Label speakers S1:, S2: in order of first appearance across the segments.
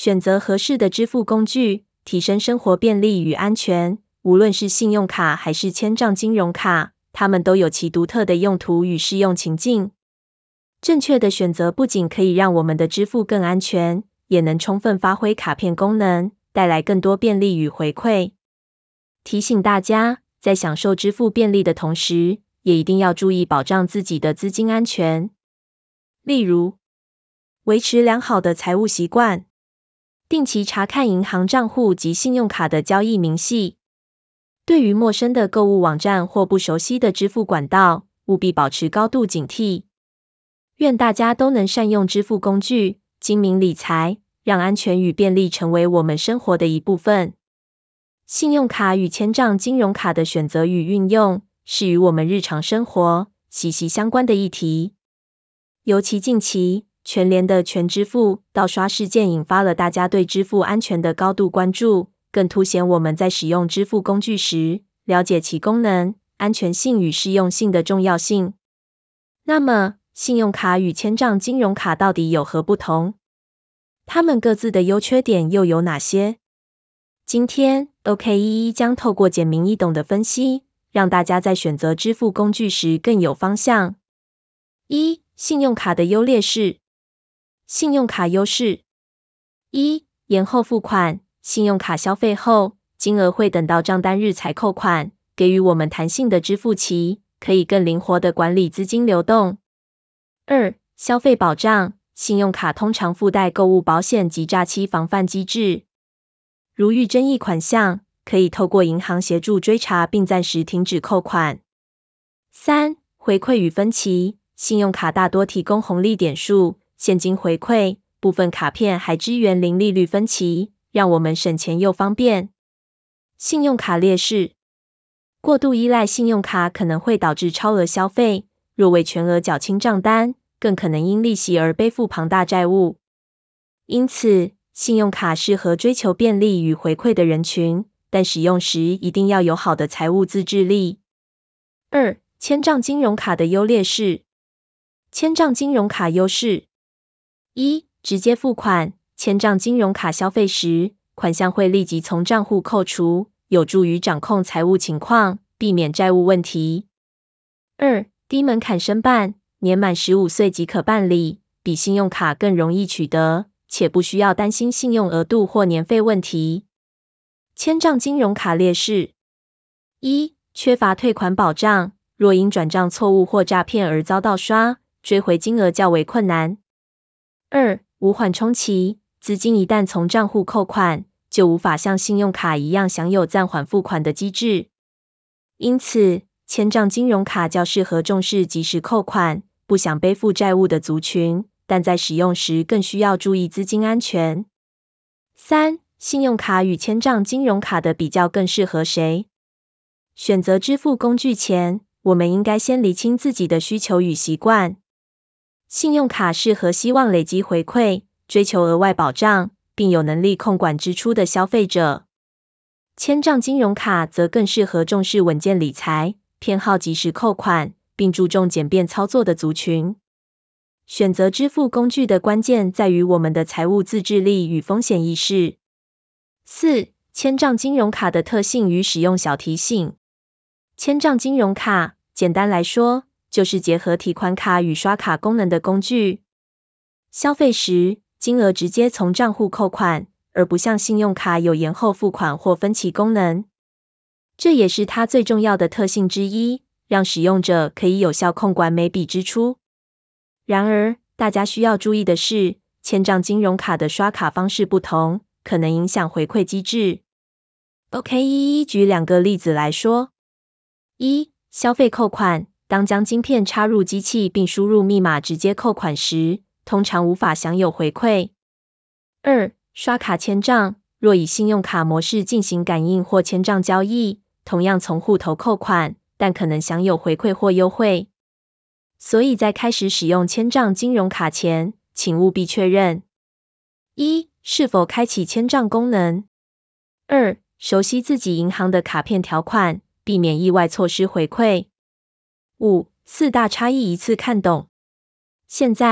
S1: 选择合适的支付工具，提升生活便利与安全。无论是信用卡还是千账金融卡，它们都有其独特的用途与适用情境。正确的选择不仅可以让我们的支付更安全，也能充分发挥卡片功能，带来更多便利与回馈。提醒大家，在享受支付便利的同时，也一定要注意保障自己的资金安全。例如，维持良好的财务习惯，定期查看银行账户及信用卡的交易明细。对于陌生的购物网站或不熟悉的支付管道，务必保持高度警惕。愿大家都能善用支付工具，精明理财，让安全与便利成为我们生活的一部分。信用卡与千账金融卡的选择与运用，是与我们日常生活息息相关的议题。尤其近期，全联的全支付盗刷事件引发了大家对支付安全的高度关注，更凸显我们在使用支付工具时，了解其功能、安全性与适用性的重要性。那么，信用卡与千账金融卡到底有何不同？它们各自的优缺点又有哪些？今天 OK 一一将透过简明易懂的分析，让大家在选择支付工具时更有方向。一、信用卡的优劣势。信用卡优势：一、延后付款。信用卡消费后，金额会等到账单日才扣款，给予我们弹性的支付期，可以更灵活地管理资金流动。二、消费保障。信用卡通常附带购物保险及诈欺防范机制。如遇争议款项，可以透过银行协助追查并暂时停止扣款。三、回馈与分期。信用卡大多提供红利点数、现金回馈，部分卡片还支援零利率分期，让我们省钱又方便。信用卡劣势：过度依赖信用卡可能会导致超额消费，若未全额缴清账单，更可能因利息而背负庞大债务。因此，信用卡适合追求便利与回馈的人群，但使用时一定要有好的财务自制力。二、千账金融卡的优劣势。千账金融卡优势：一、直接付款。千账金融卡消费时，款项会立即从账户扣除，有助于掌控财务情况，避免债务问题。二、低门槛申办。年满15岁即可办理，比信用卡更容易取得，且不需要担心信用额度或年费问题。千账金融卡劣势：一、缺乏退款保障。若因转账错误或诈骗而遭盗刷，追回金额较为困难。二、无缓冲期。资金一旦从账户扣款，就无法像信用卡一样享有暂缓付款的机制。因此，千账金融卡较适合重视及时扣款，不想背负债务的族群，但在使用时更需要注意资金安全。三、信用卡与千账金融卡的比较更适合谁？选择支付工具前，我们应该先厘清自己的需求与习惯。信用卡适合希望累积回馈、追求额外保障，并有能力控管支出的消费者。千账金融卡则更适合重视稳健理财、偏好及时扣款，并注重简便操作的族群。选择支付工具的关键在于我们的财务自制力与风险意识。四、千账金融卡的特性与使用小提醒。千账金融卡，简单来说，就是结合提款卡与刷卡功能的工具。消费时，金额直接从账户扣款，而不像信用卡有延后付款或分期功能。这也是它最重要的特性之一，让使用者可以有效控管每笔支出。然而，大家需要注意的是，千账金融卡的刷卡方式不同，可能影响回馈机制。OK， 一一举2个例子来说。一、消费扣款。当将晶片插入机器并输入密码直接扣款时，通常无法享有回馈。二、刷卡签账。若以信用卡模式进行感应或签账交易，同样从户头扣款，但可能享有回馈或优惠。所以在开始使用千账金融卡前，请务必确认：一、是否开启千账功能；二、熟悉自己银行的卡片条款，避免意外错失回馈。5. 4大差异一次看懂。现在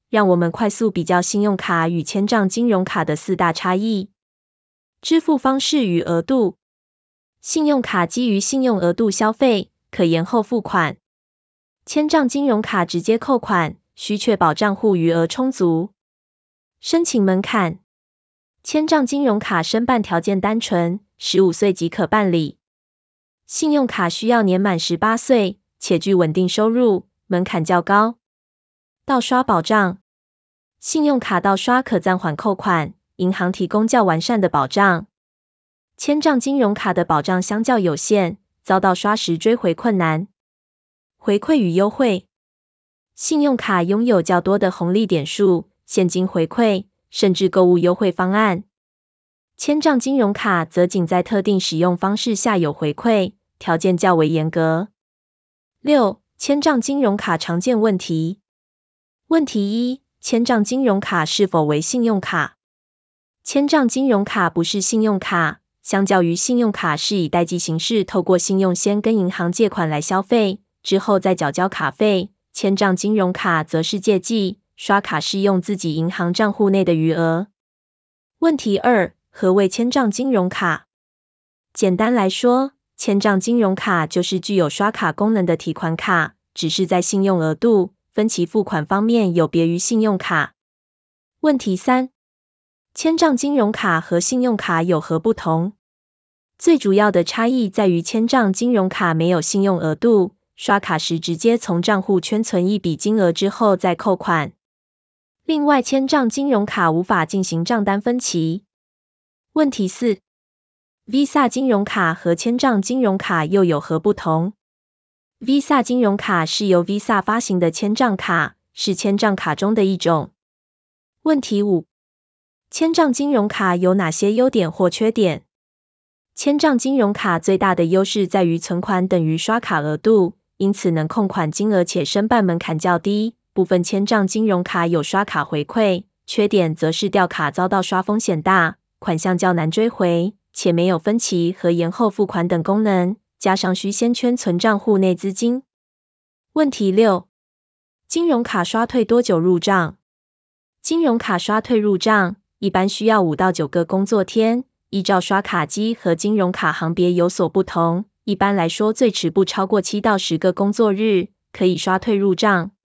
S1: 让我们快速比较信用卡与签账金融卡的4大差异。支付方式与额度。信用卡基于信用额度消费，可延后付款。签账金融卡直接扣款，需确保账户余额充足。申请门槛。签账金融卡申办条件单纯，15岁即可办理。信用卡需要年满18岁，且具稳定收入，门槛较高。盗刷保障。信用卡盗刷可暂缓扣款，银行提供较完善的保障。签账金融卡的保障相较有限，遭盗刷时追回困难。回馈与优惠。信用卡拥有较多的红利点数、现金回馈，甚至购物优惠方案。签账金融卡则仅在特定使用方式下有回馈，条件较为严格。6. 签账金融卡常见问题。问题1：签账金融卡是否为信用卡？签账金融卡不是信用卡，相较于信用卡是以代记形式透过信用先跟银行借款来消费，之后再缴交卡费。签账金融卡则是借记，刷卡是用自己银行账户内的余额。问题2：何谓签账金融卡？简单来说，签账金融卡就是具有刷卡功能的提款卡，只是在信用额度、分期付款方面有别于信用卡。问题3：签账金融卡和信用卡有何不同？最主要的差异在于签账金融卡没有信用额度，刷卡时直接从账户圈存一笔金额之后再扣款。另外，签账金融卡无法进行账单分期。问题4： Visa 金融卡和签账金融卡又有何不同？ Visa 金融卡是由 Visa 发行的签账卡，是签账卡中的一种。问题5：签账金融卡有哪些优点或缺点？签账金融卡最大的优势在于存款等于刷卡额度，因此能控款金额且申办门槛较低。部分签账金融卡有刷卡回馈，缺点则是掉卡遭到刷风险大，款项较难追回，且没有分期和延后付款等功能，加上需先圈存账户内资金。问题6：金融卡刷退多久入账？金融卡刷退入账一般需要5到9个工作天，依照刷卡机和金融卡行别有所不同，一般来说最迟不超过7到10个工作日，可以刷退入账。